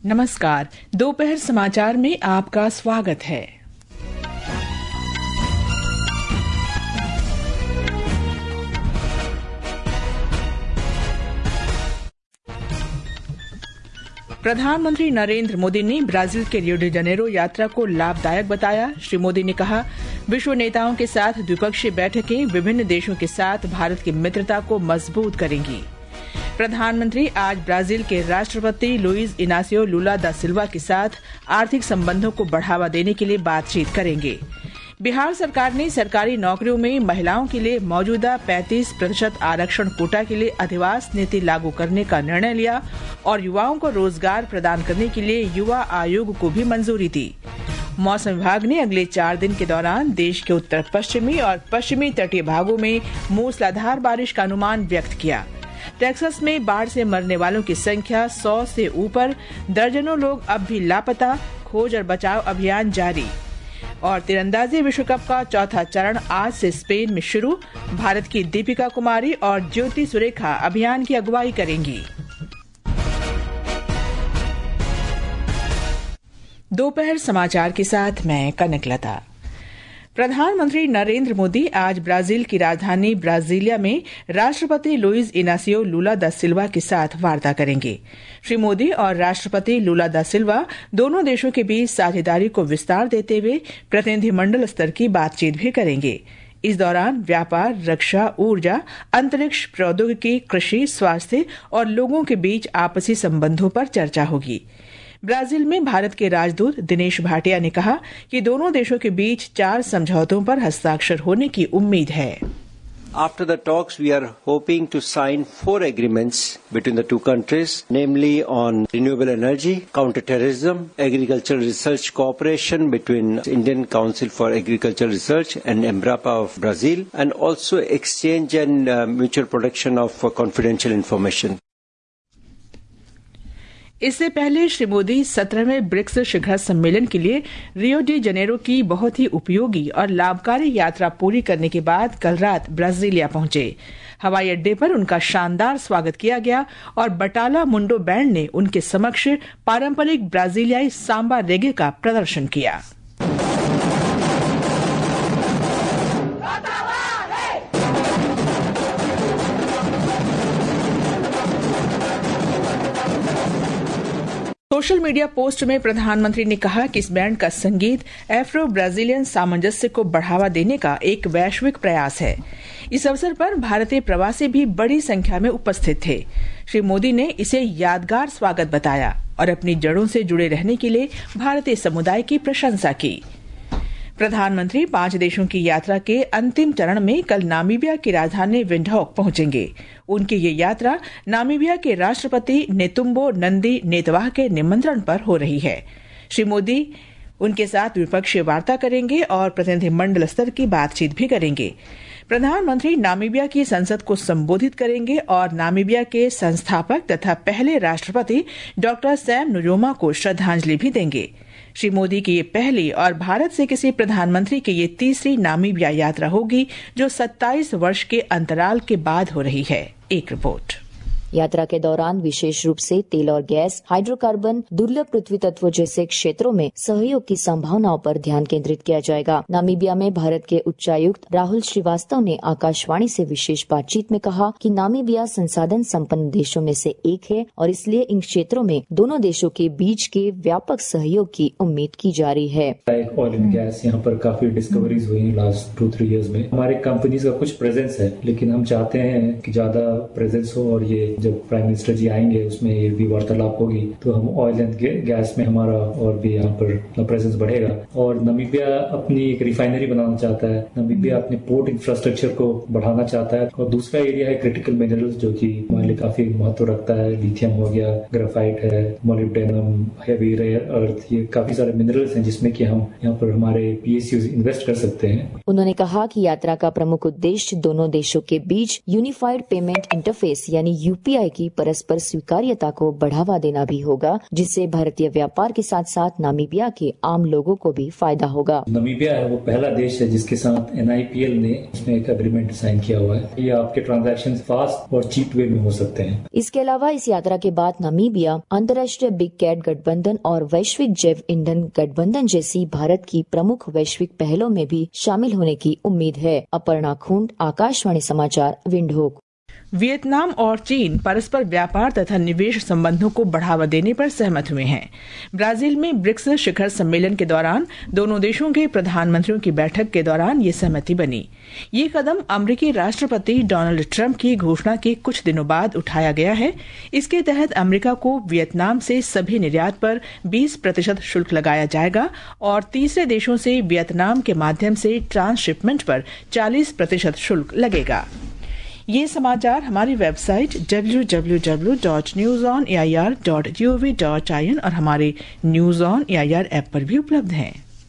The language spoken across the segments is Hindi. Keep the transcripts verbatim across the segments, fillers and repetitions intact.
नमस्कार, दोपहर समाचार में आपका स्वागत है। प्रधानमंत्री नरेंद्र मोदी ने ब्राजील के रियो डी जनेरो यात्रा को लाभदायक बताया। श्री मोदी ने कहा, विश्व नेताओं के साथ द्विपक्षीय बैठकें विभिन्न देशों के साथ भारत की मित्रता को मजबूत करेंगी। प्रधानमंत्री आज ब्राजील के राष्ट्रपति लुइज इनासियो लुला दा सिल्वा के साथ आर्थिक संबंधों को बढ़ावा देने के लिए बातचीत करेंगे। बिहार सरकार ने सरकारी नौकरियों में महिलाओं के लिए मौजूदा पैंतीस प्रतिशत आरक्षण कोटा के लिए अधिवास नीति लागू करने का निर्णय लिया और युवाओं को रोजगार प्रदान करने के लिए युवा आयोग को भी मंजूरी दी। मौसम विभाग ने अगले चार दिन के दौरान देश के उत्तर पश्चिमी और पश्चिमी तटीय भागों में मूसलाधार बारिश का अनुमान व्यक्त किया। टेक्सास में बाढ़ से मरने वालों की संख्या सौ से ऊपर, दर्जनों लोग अब भी लापता, खोज और बचाव अभियान जारी। और तीरंदाजी विश्व कप का चौथा चरण आज से स्पेन में शुरू। भारत की दीपिका कुमारी और ज्योति सुरेखा अभियान की अगुवाई करेंगी। दोपहर समाचार के साथ मैं कनकलता। प्रधानमंत्री नरेंद्र मोदी आज ब्राजील की राजधानी ब्राजीलिया में राष्ट्रपति लुइज इनासियो लुला दा सिल्वा के साथ वार्ता करेंगे। श्री मोदी और राष्ट्रपति लुला दा सिल्वा दोनों देशों के बीच साझेदारी को विस्तार देते हुए प्रतिनिधिमंडल स्तर की बातचीत भी करेंगे। इस दौरान व्यापार, रक्षा, ऊर्जा, अंतरिक्ष प्रौद्योगिकी, कृषि, स्वास्थ्य और लोगों के बीच आपसी संबंधों पर चर्चा होगी। ब्राजील में भारत के राजदूत दिनेश भाटिया ने कहा कि दोनों देशों के बीच चार समझौतों पर हस्ताक्षर होने की उम्मीद है। After the talks, we are hoping to sign four agreements between the two countries, namely on renewable energy, counterterrorism, agricultural research cooperation between Indian Council for Agricultural Research and Embrapa of Brazil, and also exchange and uh, mutual protection of uh, confidential information. इससे पहले श्री मोदी सत्रहवें ब्रिक्स शिखर सम्मेलन के लिए रियो डी जनेरो की बहुत ही उपयोगी और लाभकारी यात्रा पूरी करने के बाद कल रात ब्राजीलिया पहुंचे। हवाई अड्डे पर उनका शानदार स्वागत किया गया और बटाला मुंडो बैंड ने उनके समक्ष पारंपरिक ब्राजीलियाई सांबा रेगे का प्रदर्शन किया। सोशल मीडिया पोस्ट में प्रधानमंत्री ने कहा कि इस बैंड का संगीत एफ्रो ब्राजीलियन सामंजस्य को बढ़ावा देने का एक वैश्विक प्रयास है। इस अवसर पर भारतीय प्रवासी भी बड़ी संख्या में उपस्थित थे। श्री मोदी ने इसे यादगार स्वागत बताया और अपनी जड़ों से जुड़े रहने के लिए भारतीय समुदाय की प्रशंसा की। प्रधानमंत्री पांच देशों की यात्रा के अंतिम चरण में कल नामीबिया की राजधानी विंडहोक पहुंचेंगे। उनकी ये यात्रा नामीबिया के राष्ट्रपति नेतुम्बो नंदी नेतवाह के निमंत्रण पर हो रही है। श्री मोदी उनके साथ द्विपक्षीय वार्ता करेंगे और प्रतिनिधिमंडल स्तर की बातचीत भी करेंगे। प्रधानमंत्री नामीबिया की संसद को संबोधित करेंगे और नामीबिया के संस्थापक तथा पहले राष्ट्रपति डॉक्टर सैम नुजोमा को श्रद्धांजलि भी देंगे। श्री मोदी की ये पहली और भारत से किसी प्रधानमंत्री की ये तीसरी नामीबिया यात्रा होगी, जो सत्ताईस वर्ष के अंतराल के बाद हो रही है। एक रिपोर्ट। यात्रा के दौरान विशेष रूप से तेल और गैस, हाइड्रोकार्बन, दुर्लभ पृथ्वी तत्वों जैसे क्षेत्रों में सहयोग की संभावनाओं पर ध्यान केंद्रित किया जाएगा। नामीबिया में भारत के उच्चायुक्त राहुल श्रीवास्तव ने आकाशवाणी से विशेष बातचीत में कहा कि नामीबिया संसाधन संपन्न देशों में से एक है और इसलिए इन क्षेत्रों में दोनों देशों के बीच के व्यापक सहयोग की उम्मीद की जा रही है। ऑयल एंड गैस यहाँ पर काफी डिस्कवरीज हुई लास्ट टू थ्री इयर्स में। हमारे कंपनीज का कुछ प्रेजेंस है, लेकिन हम चाहते हैं कि ज्यादा प्रेजेंस हो और ये जब प्राइम मिनिस्टर जी आएंगे उसमें ये भी वार्तालाप होगी तो हम ऑयल एंड गैस में हमारा और भी यहाँ पर प्रेजेंस बढ़ेगा। और नामीबिया अपनी एक रिफाइनरी बनाना चाहता है, नामीबिया अपने पोर्ट इंफ्रास्ट्रक्चर को बढ़ाना चाहता है। और दूसरा एरिया है क्रिटिकल मिनरल्स, जो कि हमारे लिए काफी महत्व रखता है। लिथियम हो गया, ग्राफाइट है, मोलिब्डेनम, हेवी रेयर अर्थ, ये काफी सारे मिनरल्स हैं जिसमें कि हम यहाँ पर हमारे पीएसयूज इन्वेस्ट कर सकते हैं। उन्होंने कहा कि यात्रा का प्रमुख उद्देश्य दोनों देशों के बीच यूनिफाइड पेमेंट इंटरफेस यानी यूपी एफपीआई की परस्पर स्वीकार्यता को बढ़ावा देना भी होगा, जिससे भारतीय व्यापार के साथ साथ नामीबिया के आम लोगों को भी फायदा होगा। नामीबिया है वो पहला देश है जिसके साथ एनआईपीएल ने इसमें एक एग्रीमेंट साइन किया हुआ है। ये आपके ट्रांजैक्शन फास्ट और चीप वे में हो सकते हैं। इसके अलावा इस यात्रा के बाद नामीबिया अंतर्राष्ट्रीय बिग कैट गठबंधन और वैश्विक जैव ईंधन गठबंधन जैसी भारत की प्रमुख वैश्विक पहलों में भी शामिल होने की उम्मीद है। अपर्णा खुंड, आकाशवाणी समाचार, विंडहोक। वियतनाम और चीन परस्पर व्यापार तथा निवेश संबंधों को बढ़ावा देने पर सहमत हुए हैं। ब्राजील में ब्रिक्स शिखर सम्मेलन के दौरान दोनों देशों के प्रधानमंत्रियों की बैठक के दौरान ये सहमति बनी। ये कदम अमेरिकी राष्ट्रपति डोनाल्ड ट्रंप की घोषणा के कुछ दिनों बाद उठाया गया है। इसके तहत अमेरिका को वियतनाम से सभी निर्यात पर बीस प्रतिशत शुल्क लगाया जाएगा और तीसरे देशों से वियतनाम के माध्यम से ट्रांसशिपमेंट पर चालीस प्रतिशत शुल्क लगेगा। ये समाचार हमारी website W W W dot news on A I R dot G O V dot I N और हमारे news on A I R app पर भी उपलब्ध हैं।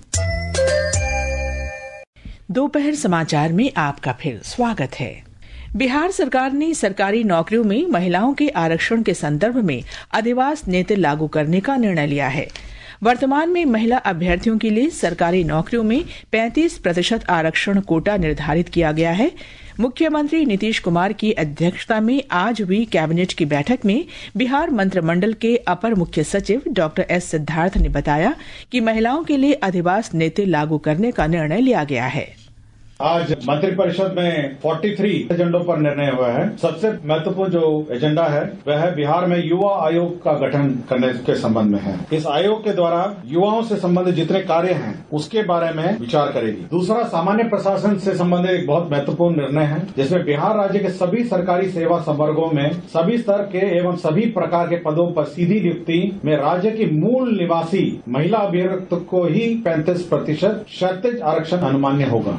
दोपहर समाचार में आपका फिर स्वागत है। बिहार सरकार ने सरकारी नौकरियों में महिलाओं के आरक्षण के संदर्भ में अधिवास नीति लागू करने का निर्णय लिया है। वर्तमान में महिला अभ्यर्थियों के लिए सरकारी नौकरियों में पैंतीस प्रतिशत आरक्षण कोटा निर्धारित किया गया है। मुख्यमंत्री नीतीश कुमार की अध्यक्षता में आज हुई कैबिनेट की बैठक में बिहार मंत्रिमंडल के अपर मुख्य सचिव डॉक्टर एस सिद्धार्थ ने बताया कि महिलाओं के लिए अधिवास नीति लागू करने का निर्णय लिया गया है। आज मंत्रिपरिषद में तैंतालीस एजेंडों पर निर्णय हुआ है। सबसे महत्वपूर्ण जो एजेंडा है वह है बिहार में युवा आयोग का गठन करने के संबंध में है। इस आयोग के द्वारा युवाओं से संबंधित जितने कार्य हैं उसके बारे में विचार करेगी। दूसरा, सामान्य प्रशासन से संबंधित एक बहुत महत्वपूर्ण निर्णय है जिसमें बिहार राज्य के सभी सरकारी सेवा संवर्गों में सभी स्तर के एवं सभी प्रकार के पदों पर सीधी नियुक्ति में राज्य की मूल निवासी महिला अभ्यर्थी को ही पैंतीस प्रतिशत क्षैतिज आरक्षण अनुमान्य होगा।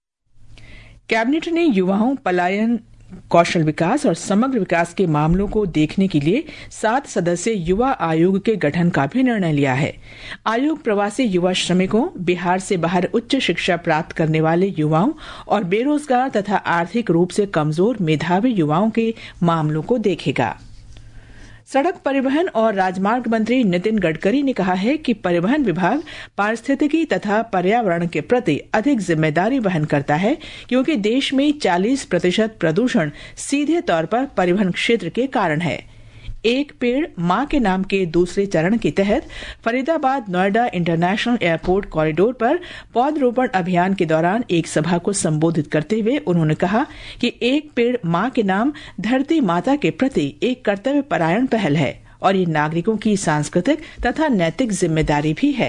कैबिनेट ने युवाओं, पलायन, कौशल विकास और समग्र विकास के मामलों को देखने के लिए सात सदस्यीय युवा आयोग के गठन का भी निर्णय लिया है। आयोग प्रवासी युवा श्रमिकों, बिहार से बाहर उच्च शिक्षा प्राप्त करने वाले युवाओं और बेरोजगार तथा आर्थिक रूप से कमजोर मेधावी युवाओं के मामलों को देखेगा। सड़क परिवहन और राजमार्ग मंत्री नितिन गडकरी ने कहा है कि परिवहन विभाग पारिस्थितिकी तथा पर्यावरण के प्रति अधिक जिम्मेदारी वहन करता है, क्योंकि देश में चालीस प्रतिशत प्रदूषण सीधे तौर पर परिवहन क्षेत्र के कारण है। एक पेड़ मां के नाम के दूसरे चरण के तहत Faridabad Noida international airport corridor पर पौधरोपण अभियान के दौरान एक सभा को संबोधित करते हुए उन्होंने कहा कि एक पेड़ मां के नाम धरती माता के प्रति एक कर्तव्य परायण पहल है और ये नागरिकों की सांस्कृतिक तथा नैतिक जिम्मेदारी भी है।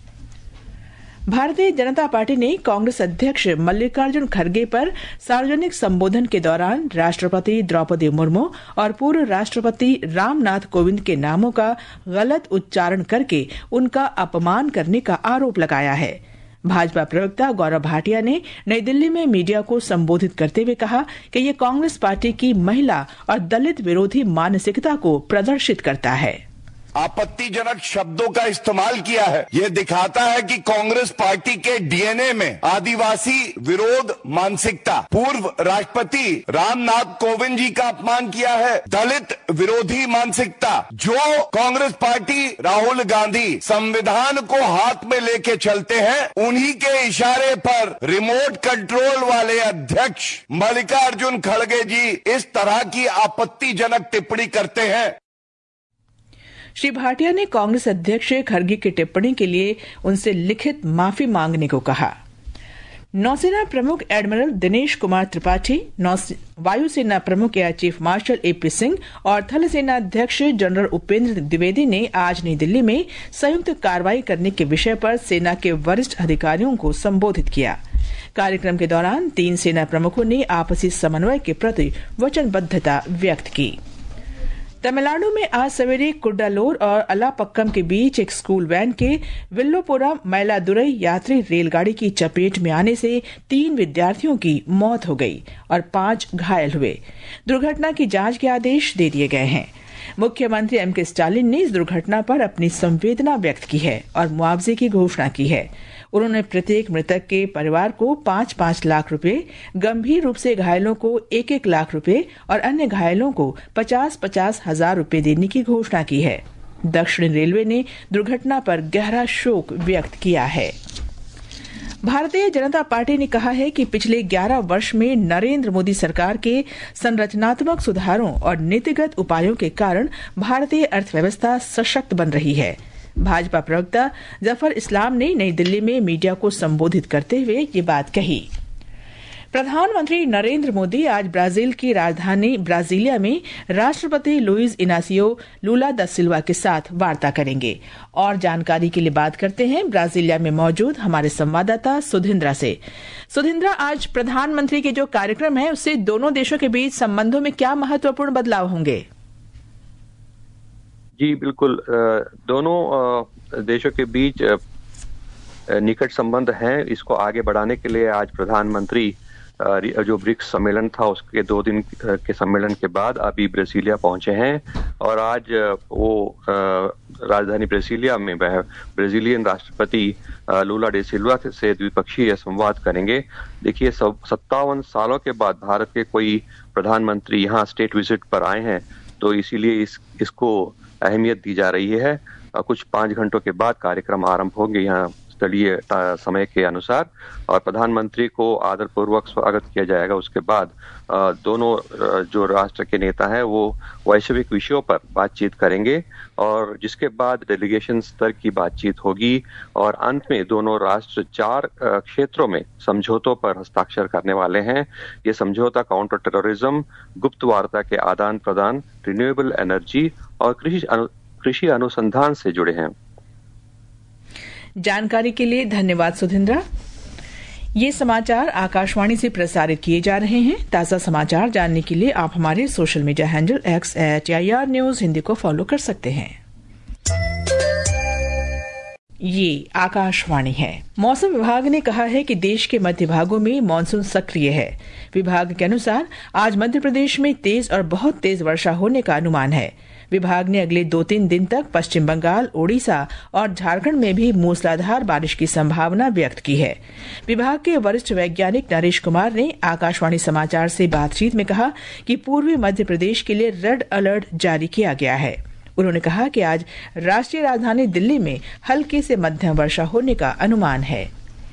भारतीय जनता पार्टी ने कांग्रेस अध्यक्ष मल्लिकार्जुन खड़गे पर सार्वजनिक संबोधन के दौरान राष्ट्रपति द्रौपदी मुर्मू और पूर्व राष्ट्रपति रामनाथ कोविंद के नामों का गलत उच्चारण करके उनका अपमान करने का आरोप लगाया है। भाजपा प्रवक्ता गौरव भाटिया ने नई दिल्ली में मीडिया को संबोधित करते हुए कहा कि ये कांग्रेस पार्टी की महिला और दलित विरोधी मानसिकता को प्रदर्शित करता है। आपत्तिजनक शब्दों का इस्तेमाल किया है। यह दिखाता है कि कांग्रेस पार्टी के डीएनए में आदिवासी विरोध मानसिकता, पूर्व राष्ट्रपति रामनाथ कोविंद जी का अपमान किया है, दलित विरोधी मानसिकता। जो कांग्रेस पार्टी राहुल गांधी संविधान को हाथ में लेके चलते हैं, उन्हीं के इशारे पर रिमोट कंट्रोल वाले अध्यक्ष मल्लिकार्जुन खड़गे जी इस तरह की आपत्तिजनक टिप्पणी करते हैं। श्री भाटिया ने कांग्रेस अध्यक्ष खड़गे की टिप्पणी के लिए उनसे लिखित माफी मांगने को कहा। नौसेना प्रमुख एडमिरल दिनेश कुमार त्रिपाठी, वायुसेना प्रमुख Air Chief Marshal AP Singh और थल सेना अध्यक्ष जनरल उपेंद्र द्विवेदी ने आज नई दिल्ली में संयुक्त कार्रवाई करने के विषय पर सेना के वरिष्ठ अधिकारियों को संबोधित किया। कार्यक्रम के दौरान तीन सेना प्रमुखों ने आपसी समन्वय के प्रति वचनबद्धता व्यक्त की। तमिलनाडु में आज सवेरे कुड्डालोर और अलापक्कम के बीच एक स्कूल वैन के विल्लोपुरम मैलादुरई यात्री रेलगाड़ी की चपेट में आने से तीन विद्यार्थियों की मौत हो गई और पांच घायल हुए। दुर्घटना की जांच के आदेश दे दिए गए हैं। मुख्यमंत्री एम के स्टालिन ने इस दुर्घटना पर अपनी संवेदना व्यक्त की है और मुआवजे की घोषणा की है। उन्होंने प्रत्येक मृतक के परिवार को पाँच पाँच लाख रुपए, गंभीर रूप से घायलों को एक एक लाख रुपए और अन्य घायलों को पचास पचास हजार रुपए देने की घोषणा की है। दक्षिण रेलवे ने दुर्घटना पर गहरा शोक व्यक्त किया है। भारतीय जनता पार्टी ने कहा है कि पिछले ग्यारह वर्ष में नरेंद्र मोदी सरकार के संरचनात्मक सुधारों और नीतिगत उपायों के कारण भारतीय अर्थव्यवस्था सशक्त बन रही है। भाजपा प्रवक्ता जफर इस्लाम ने नई दिल्ली में मीडिया को संबोधित करते हुए ये बात कही। प्रधानमंत्री नरेंद्र मोदी आज ब्राजील की राजधानी ब्राजीलिया में राष्ट्रपति लुइस इनासियो लूला दा सिल्वा के साथ वार्ता करेंगे। और जानकारी के लिए बात करते हैं ब्राजीलिया में मौजूद हमारे संवाददाता सुधिंद्रा से। सुधिंद्रा, आज प्रधानमंत्री के जो कार्यक्रम है उससे दोनों देशों के बीच संबंधों में क्या महत्वपूर्ण बदलाव होंगे? जी बिल्कुल, दोनों देशों के बीच निकट संबंध हैं। इसको आगे बढ़ाने के लिए आज प्रधानमंत्री जो ब्रिक्स सम्मेलन था उसके दो दिन के सम्मेलन के बाद अभी ब्राजीलिया पहुंचे हैं और आज वो राजधानी ब्राजीलिया में वह ब्राजीलियन राष्ट्रपति लूला डे सिल्वा से द्विपक्षीय संवाद करेंगे। देखिए, सत्तावन सालों के बाद भारत के कोई प्रधानमंत्री यहाँ स्टेट विजिट पर आए हैं, तो इसीलिए इस इसको अहमियत दी जा रही है। कुछ पाँच घंटों के बाद कार्यक्रम आरंभ होंगे यहाँ स्थलीय समय के अनुसार और प्रधानमंत्री को आदरपूर्वक स्वागत किया जाएगा। उसके बाद दोनों जो राष्ट्र के नेता हैं वो वैश्विक विषयों पर बातचीत करेंगे और जिसके बाद डेलीगेशन स्तर की बातचीत होगी और अंत में दोनों राष्ट्र चार क्षेत्रों में समझौतों पर हस्ताक्षर करने वाले हैं। ये समझौता काउंटर टेररिज्म, गुप्त वार्ता के आदान प्रदान, रिन्यूएबल एनर्जी और कृषि अनु, कृषि अनुसंधान से जुड़े हैं। जानकारी के लिए धन्यवाद सुधिंद्रा। ये समाचार आकाशवाणी से प्रसारित किए जा रहे हैं। ताज़ा समाचार जानने के लिए आप हमारे social media handle X at I R news Hindi को फॉलो कर सकते हैं। ये आकाशवाणी है। मौसम विभाग ने कहा है कि देश के मध्य भागों में मानसून सक्रिय है। विभाग के अनुसार आज मध्य प्रदेश में तेज और बहुत तेज वर्षा होने का अनुमान है। विभाग ने अगले दो तीन दिन तक पश्चिम बंगाल, ओडिशा और झारखंड में भी मूसलाधार बारिश की संभावना व्यक्त की है। विभाग के वरिष्ठ वैज्ञानिक नरेश कुमार ने आकाशवाणी समाचार से बातचीत में कहा कि पूर्वी मध्य प्रदेश के लिए रेड अलर्ट जारी किया गया है। उन्होंने कहा कि आज राष्ट्रीय राजधानी दिल्ली में हल्की से मध्यम वर्षा होने का अनुमान है।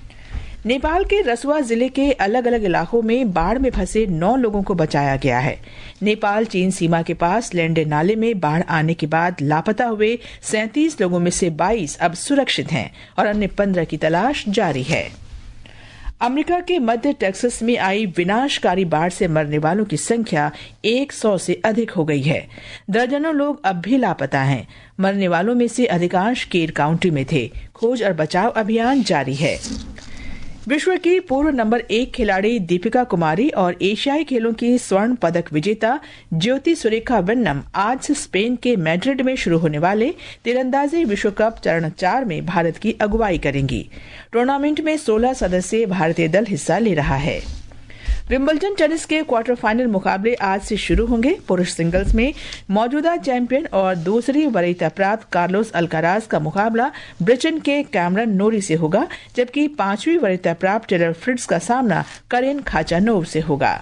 नेपाल के रसुआ जिले के अलग अलग इलाकों में बाढ़ में फंसे नौ लोगों को बचाया गया है। नेपाल चीन सीमा के पास लेंडे नाले में बाढ़ आने के बाद लापता हुए सैंतीस लोगों में से बाईस अब सुरक्षित हैं और अन्य पंद्रह की तलाश जारी है। अमेरिका के मध्य टेक्सास में आई विनाशकारी बाढ़ से मरने वालों की संख्या एक सौ से अधिक हो गई है। दर्जनों लोग अब भी लापता हैं। मरने वालों में से अधिकांश केर काउंटी में थे। खोज और बचाव अभियान जारी है। विश्व की पूर्व नंबर एक खिलाड़ी दीपिका कुमारी और एशियाई खेलों की स्वर्ण पदक विजेता ज्योति सुरेखा वेन्नम आज से स्पेन के मैड्रिड में शुरू होने वाले तीरंदाजी विश्व कप चरण चार में भारत की अगुवाई करेंगी। टूर्नामेंट में सोलह सदस्यीय भारतीय दल हिस्सा ले रहा है। विंबलडन टेनिस के क्वार्टर फाइनल मुकाबले आज से शुरू होंगे। पुरुष सिंगल्स में मौजूदा चैंपियन और दूसरी वरीयता प्राप्त कार्लोस अल्काराज का मुकाबला ब्रिटेन के कैमरन नोरी से होगा, जबकि पांचवी वरीयता प्राप्त टेलर फ्रिट्ज का सामना करेन खाचानोव से होगा।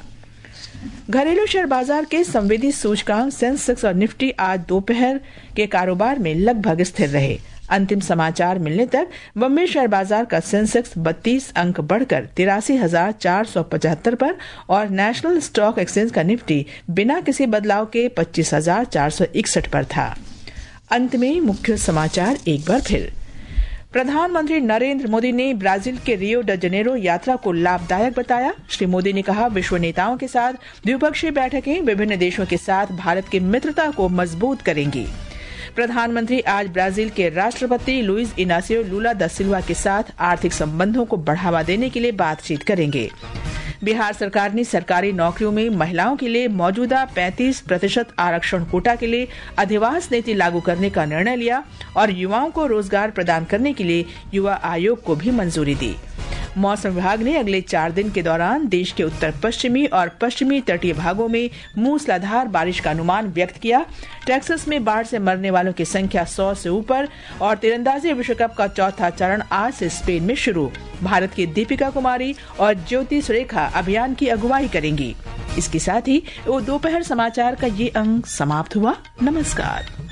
घरेलू शेयर बाजार के संवेदी सूचकांक सेंसेक्स और निफ्टी आज दोपहर के कारोबार में लगभग स्थिर रहे। अंतिम समाचार मिलने तक बॉम्बे शेयर बाजार का सेंसेक्स बत्तीस अंक बढ़कर तिरासी हजार चार सौ पचहत्तर पर और नेशनल स्टॉक एक्सचेंज का निफ्टी बिना किसी बदलाव के पच्चीस हजार चार सौ इकसठ पर था। अंत में मुख्य समाचार एक बार फिर। प्रधानमंत्री नरेंद्र मोदी ने ब्राजील के रियो ड जनेरो यात्रा को लाभदायक बताया। श्री मोदी ने कहा, विश्व नेताओं के साथ द्विपक्षीय बैठकें विभिन्न देशों के साथ भारत की मित्रता को मजबूत करेंगी। प्रधानमंत्री आज ब्राजील के राष्ट्रपति लुइस इनासियो लूला दा सिल्वा के साथ आर्थिक संबंधों को बढ़ावा देने के लिए बातचीत करेंगे। बिहार सरकार ने सरकारी नौकरियों में महिलाओं के लिए मौजूदा पैंतीस प्रतिशत आरक्षण कोटा के लिए अधिवास नीति लागू करने का निर्णय लिया और युवाओं को रोजगार प्रदान करने के लिए युवा आयोग को भी मंजूरी दी। मौसम विभाग ने अगले चार दिन के दौरान देश के उत्तर पश्चिमी और पश्चिमी तटीय भागों में मूसलाधार बारिश का अनुमान व्यक्त किया। टेक्सास में बाढ़ से मरने वालों की संख्या सौ से ऊपर और तीरंदाजी विश्व कप का चौथा चरण आज से स्पेन में शुरू। भारत की दीपिका कुमारी और ज्योति सुरेखा अभियान की अगुवाई करेंगी। इसके साथ ही वो दोपहर समाचार का ये अंक समाप्त हुआ। नमस्कार।